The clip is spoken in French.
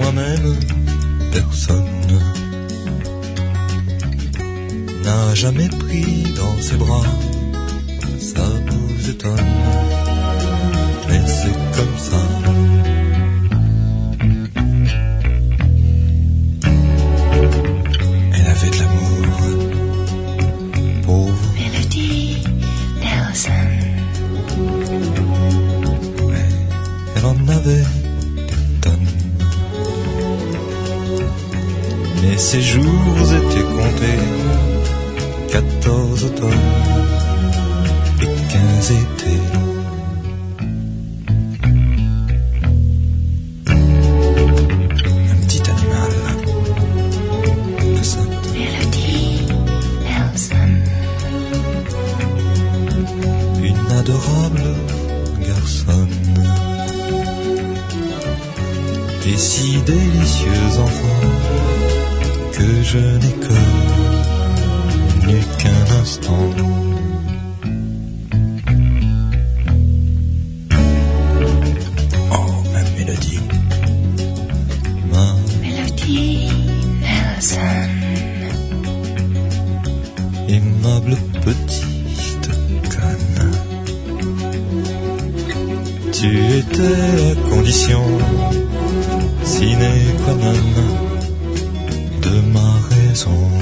moi-même, personne n'a jamais pris dans ses bras. Ça vous étonne, mais c'est comme ça. Elle avait de l'amour pour vous, Mélodie Nelson. mais elle en avait des tonnes. Mais ses jours étaient comptés, 14 automnes et 15 étés. Un petit animal que ça. Mélodie Nelson. Une adorable garçonne. Et si délicieux enfant que je n'ai connu qu'un instant. Oh, ma mélodie, ma Mélodie Nelson. aimable petite conne. Tu étais la condition sine qua non de ma raison.